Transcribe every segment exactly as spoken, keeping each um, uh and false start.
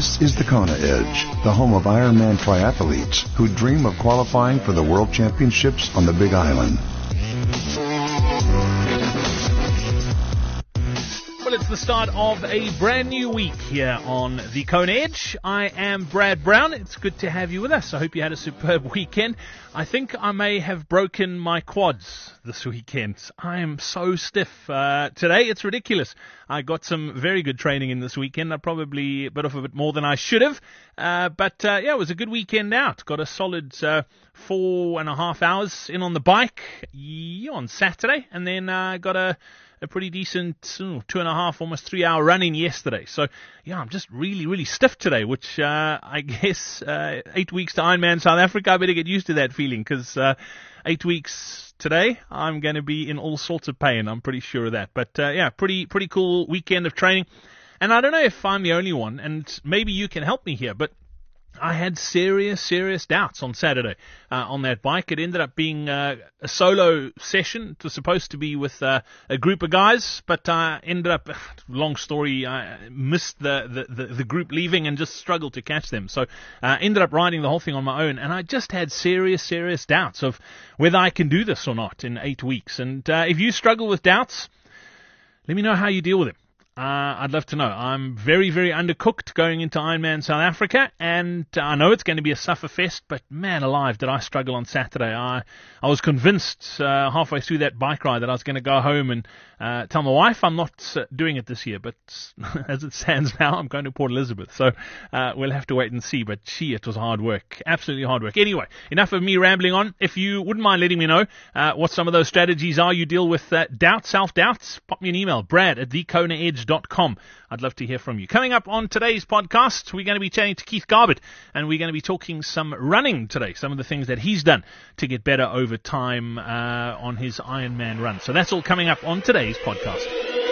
This is the Kona Edge, the home of Ironman triathletes who dream of qualifying for the World Championships on the Big Island. Well, it's the start of a brand new week here on the Kona Edge. I am Brad Brown. It's good to have you with us. I hope you had a superb weekend. I think I may have broken my quads this weekend. I am so stiff uh, today. It's ridiculous. I got some very good training in this weekend. I probably bit off a bit more than I should have. Uh, but, uh, yeah, it was a good weekend out. Got a solid uh, four and a half hours in on the bike yeah, on Saturday. And then uh, got a... a pretty decent ooh, two and a half, almost three hour running yesterday. So, yeah, I'm just really, really stiff today, which uh, I guess uh, eight weeks to Ironman South Africa, I better get used to that feeling because uh, eight weeks today, I'm going to be in all sorts of pain. I'm pretty sure of that. But, uh, yeah, pretty, pretty cool weekend of training. And I don't know if I'm the only one, and maybe you can help me here, but I had serious, serious doubts on Saturday uh, on that bike. It ended up being uh, a solo session. It was supposed to be with uh, a group of guys, but I uh, ended up, long story, I missed the, the, the, the group leaving and just struggled to catch them. So I uh, ended up riding the whole thing on my own, and I just had serious, serious doubts of whether I can do this or not in eight weeks. And uh, if you struggle with doubts, let me know how you deal with them. Uh, I'd love to know. I'm very, very undercooked going into Ironman South Africa, and I know it's going to be a sufferfest, but man alive, did I struggle on Saturday. I I was convinced uh, halfway through that bike ride that I was going to go home and uh, tell my wife I'm not uh, doing it this year, but as it stands now, I'm going to Port Elizabeth, so uh, we'll have to wait and see, but gee, it was hard work, absolutely hard work. Anyway, enough of me rambling on. If you wouldn't mind letting me know uh, what some of those strategies are you deal with uh, doubt, self-doubts, pop me an email, brad at the kona edge dot com. I'd love to hear from you. Coming up on today's podcast, we're going to be chatting to Keith Garbutt, and we're going to be talking some running today, some of the things that he's done to get better over time uh, on his Ironman run. So that's all coming up on today's podcast.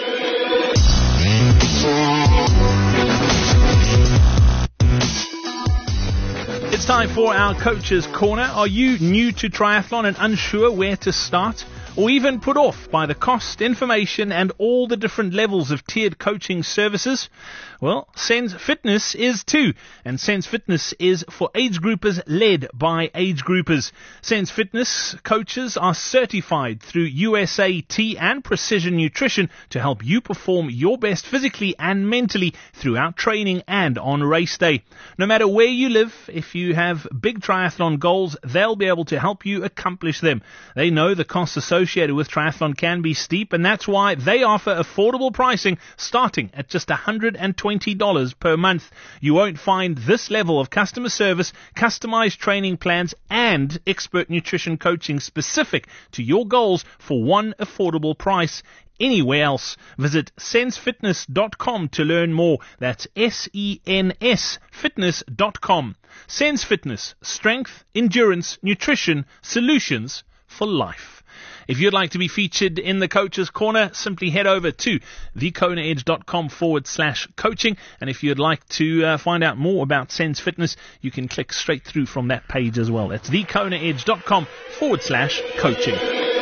It's time for our Coach's Corner. Are you new to triathlon and unsure where to start? Or even put off by the cost, information, and all the different levels of tiered coaching services? Well, Sense Fitness is too. And Sense Fitness is for age groupers led by age groupers. Sense Fitness coaches are certified through U S A T and Precision Nutrition to help you perform your best physically and mentally throughout training and on race day. No matter where you live, if you have big triathlon goals, they'll be able to help you accomplish them. They know the costs associated with triathlon can be steep, and that's why they offer affordable pricing starting at just one hundred twenty dollars per month. You won't find this level of customer service, customized training plans, and expert nutrition coaching specific to your goals for one affordable price anywhere else. Visit sense fitness dot com to learn more. That's S E N S fitness dot com. Sense Fitness. Strength, endurance, nutrition, solutions for life. If you'd like to be featured in the Coach's Corner, simply head over to thekonaedge.com forward slash coaching. And if you'd like to uh, find out more about Sense Fitness, you can click straight through from that page as well. That's thekonaedge.com forward slash coaching.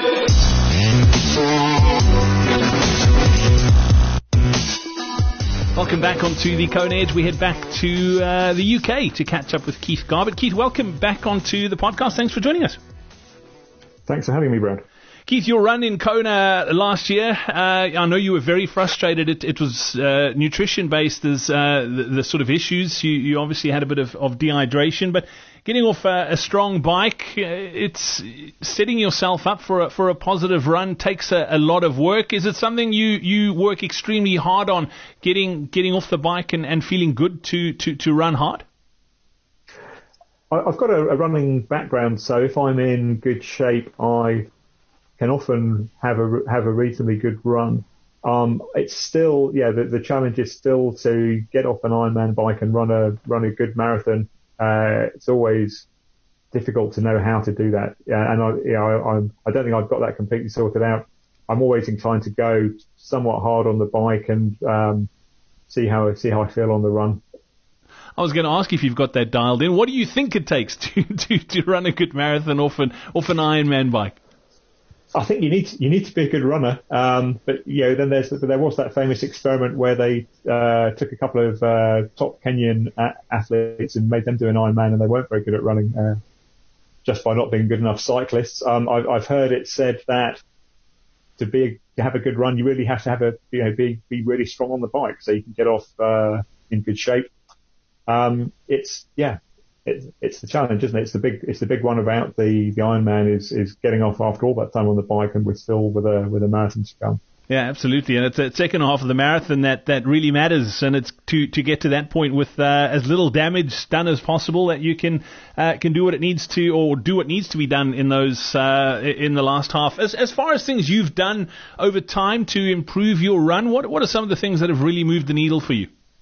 Welcome back onto the Kona Edge. We head back to uh, the U K to catch up with Keith Garbutt. Keith, welcome back onto the podcast. Thanks for joining us. Thanks for having me, Brad. Keith, your run in Kona last year, uh, I know you were very frustrated. It, it was uh, nutrition-based as uh, the, the sort of issues. You, you obviously had a bit of, of dehydration, but getting off a, a strong bike, uh, it's setting yourself up for a, for a positive run takes a, a lot of work. Is it something you, you work extremely hard on, getting getting off the bike and, and feeling good to, to, to run hard? I've got a, a running background, so if I'm in good shape, I can often have a have a reasonably good run. Um, it's still, yeah, the, the challenge is still to get off an Ironman bike and run a run a good marathon. Uh, it's always difficult to know how to do that, yeah, and I, you know, I, I'm, I don't think I've got that completely sorted out. I'm always inclined to go somewhat hard on the bike and um, see how see how I feel on the run. I was going to ask if you've got that dialed in. What do you think it takes to, to, to run a good marathon off an, off an Ironman bike? I think you need to, you need to be a good runner. Um, but you know, then there's there was that famous experiment where they uh, took a couple of uh, top Kenyan a- athletes and made them do an Ironman, and they weren't very good at running, uh, just by not being good enough cyclists. Um, I've, I've heard it said that to be to have a good run, you really have to have a you know be be really strong on the bike so you can get off uh, in good shape. Um, it's yeah. It's, it's the challenge, isn't it? It's the big, it's the big one about the, the Ironman is, is getting off after all that time on the bike, and we're still with a, with a marathon to come. Yeah, absolutely. And it's the second half of the marathon that, that really matters. And it's to, to get to that point with, uh, as little damage done as possible, that you can, uh, can do what it needs to, or do what needs to be done in those, uh, in the last half. As, as far as things you've done over time to improve your run, what, what are some of the things that have really moved the needle for you?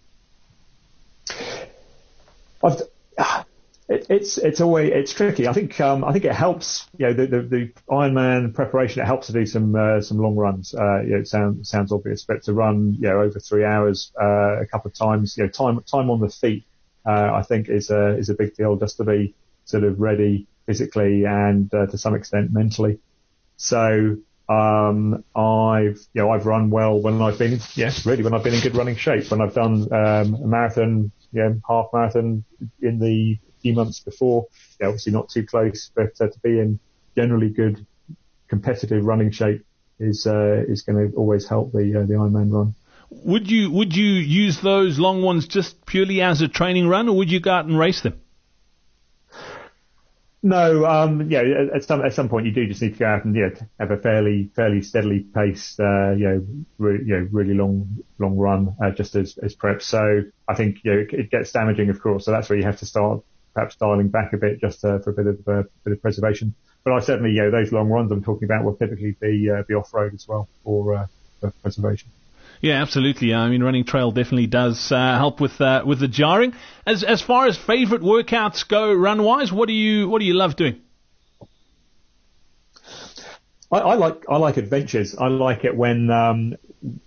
I've, It, it's it's always it's tricky. I think um, I think it helps. You know, the, the, the Ironman preparation. It helps to do some uh, some long runs. Uh, you know, it sounds sounds obvious, but to run you know over three hours uh, a couple of times. You know, time time on the feet. Uh, I think is a is a big deal, just to be sort of ready physically and uh, to some extent mentally. So um, I've you know I've run well when I've been yes really when I've been in good running shape. When I've done um, a marathon, you know, half marathon in the few months before, yeah, obviously not too close, but uh, to be in generally good competitive running shape is uh, is going to always help the uh, the Ironman run. Would you would you use those long ones just purely as a training run, or would you go out and race them? No, um, yeah, at some at some point you do just need to go out and yeah have a fairly fairly steadily paced, uh, you know, re, you know, really long long run uh, just as as prep. So I think you know it, it gets damaging, of course. So that's where you have to start. Perhaps dialing back a bit just uh, for a bit of uh, bit of preservation. But I certainly, you know, those long runs I'm talking about will typically be uh, be off road as well for, uh, for preservation. Yeah, absolutely. I mean, running trail definitely does uh, help with uh, with the jarring. As as far as favourite workouts go, run wise, what do you what do you love doing? I, I like I like adventures. I like it when um,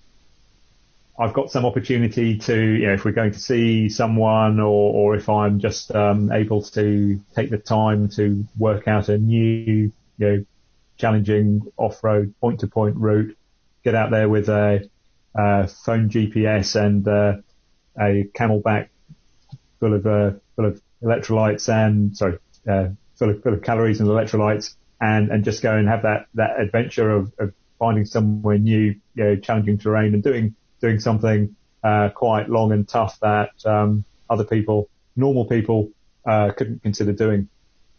I've got some opportunity to, you know, if we're going to see someone, or, or if I'm just um, able to take the time to work out a new, you know, challenging off-road point-to-point route, get out there with a, a phone G P S and uh, a Camelback full of uh, full of electrolytes and sorry, uh, full of full of calories and electrolytes, and and just go and have that that adventure of, of finding somewhere new, you know, challenging terrain and doing. doing something uh, quite long and tough that um, other people, normal people, uh, couldn't consider doing.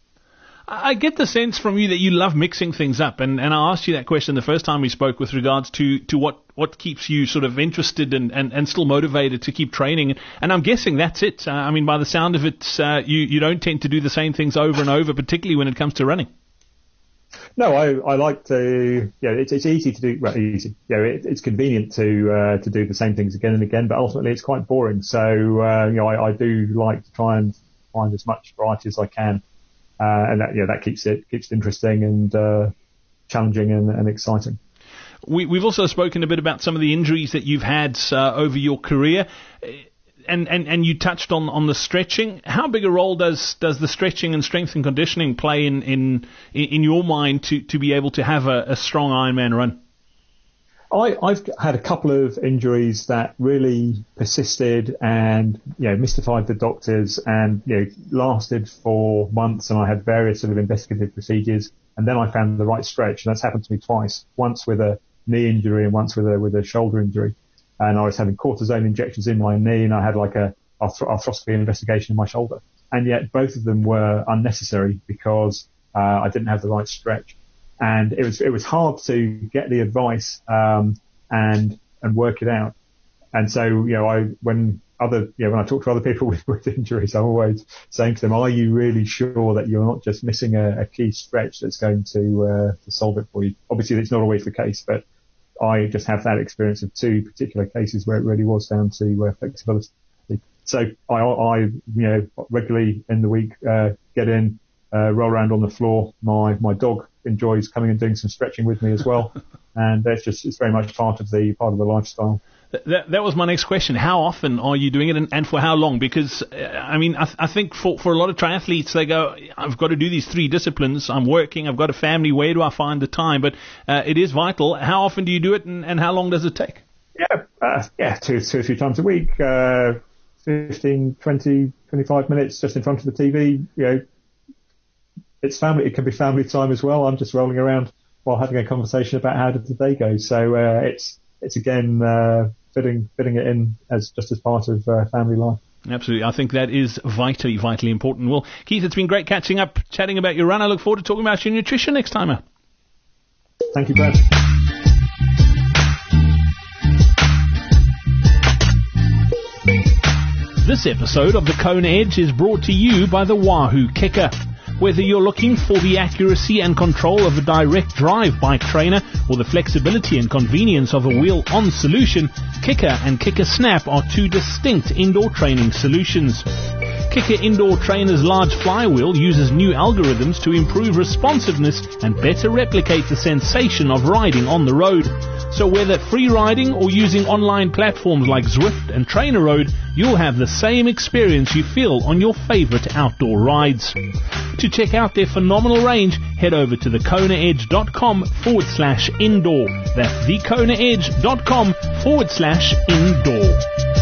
I get the sense from you that you love mixing things up, and, and I asked you that question the first time we spoke with regards to, to what, what keeps you sort of interested and, and, and still motivated to keep training, and I'm guessing that's it. Uh, I mean, by the sound of it, uh, you, you don't tend to do the same things over and over, particularly when it comes to running. No, I, I like to, yeah, it's, it's easy to do, well, easy, you know, it, it's convenient to, uh, to do the same things again and again, but ultimately it's quite boring. So, uh, you know, I, I do like to try and find as much variety as I can. Uh, and that, yeah, that keeps it, keeps it interesting and, uh, challenging and, and exciting. We, we've also spoken a bit about some of the injuries that you've had, uh, over your career. And, and, and you touched on, on the stretching. How big a role does, does the stretching and strength and conditioning play in, in, in your mind to, to be able to have a, a strong Ironman run? I, I've had a couple of injuries that really persisted and, you know, mystified the doctors and, you know, lasted for months, and I had various sort of investigative procedures, and then I found the right stretch, and that's happened to me twice, once with a knee injury and once with a, with a shoulder injury. And I was having cortisone injections in my knee, and I had like a arth- arthroscopy investigation in my shoulder. And yet both of them were unnecessary because uh, I didn't have the right stretch. And it was it was hard to get the advice um, and and work it out. And so, you know, I when other you know when I talk to other people with, with injuries, I'm always saying to them, "Are you really sure that you're not just missing a, a key stretch that's going to uh, to solve it for you?" Obviously, that's not always the case, but I just have that experience of two particular cases where it really was down to uh, flexibility. So I, I, you know, regularly in the week uh, get in, uh, roll around on the floor. My my dog enjoys coming and doing some stretching with me as well, and that's just it's very much part of the part of the lifestyle. That, that was my next question. How often are you doing it, and, and for how long? Because, uh, I mean, I, th- I think for, for a lot of triathletes, they go, I've got to do these three disciplines. I'm working. I've got a family. Where do I find the time? But uh, it is vital. How often do you do it, and, and how long does it take? Yeah, uh, yeah, two, two or three times a week, uh, fifteen, twenty, twenty-five minutes just in front of the T V. You know, it's family. It can be family time as well. I'm just rolling around while having a conversation about how did the day go. So uh, it's it's again uh, fitting fitting it in as just as part of uh, family life. Absolutely. I think that is vitally, vitally important. Well, Keith, it's been great catching up, chatting about your run. I look forward to talking about your nutrition next time out. Thank you, Brad. This episode of the Kona Edge is brought to you by the Wahoo Kicker. Whether you're looking for the accuracy and control of a direct drive bike trainer or the flexibility and convenience of a wheel-on solution, Kicker and Kicker Snap are two distinct indoor training solutions. Kicker Indoor Trainer's large flywheel uses new algorithms to improve responsiveness and better replicate the sensation of riding on the road. So whether free riding or using online platforms like Zwift and Trainer Road, you'll have the same experience you feel on your favorite outdoor rides. To check out their phenomenal range, head over to thekonaedge.com forward slash indoor. That's thekonaedge.com forward slash indoor.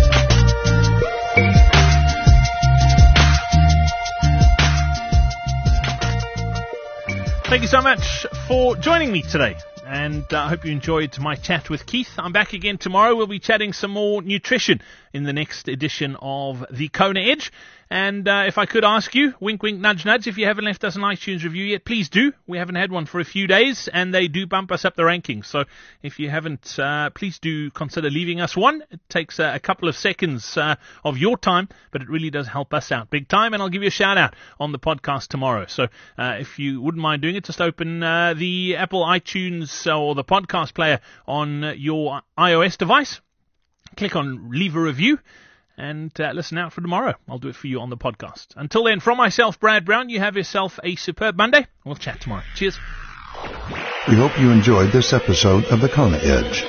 Thank you so much for joining me today. And uh, I hope you enjoyed my chat with Keith. I'm back again tomorrow. We'll be chatting some more nutrition in the next edition of the Kona Edge. And uh, if I could ask you, wink, wink, nudge, nudge, if you haven't left us an iTunes review yet, please do. We haven't had one for a few days, and they do bump us up the rankings. So if you haven't, uh, please do consider leaving us one. It takes uh, a couple of seconds uh, of your time, but it really does help us out big time. And I'll give you a shout out on the podcast tomorrow. So uh, if you wouldn't mind doing it, just open uh, the Apple iTunes or the podcast player on your iOS device. Click on leave a review. And uh, listen out for tomorrow. I'll do it for you on the podcast. Until then, from myself, Brad Brown, you have yourself a superb Monday. We'll chat tomorrow. Cheers. We hope you enjoyed this episode of the Kona Edge.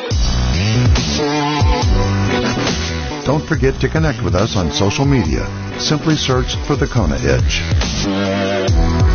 Don't forget to connect with us on social media. Simply search for the Kona Edge.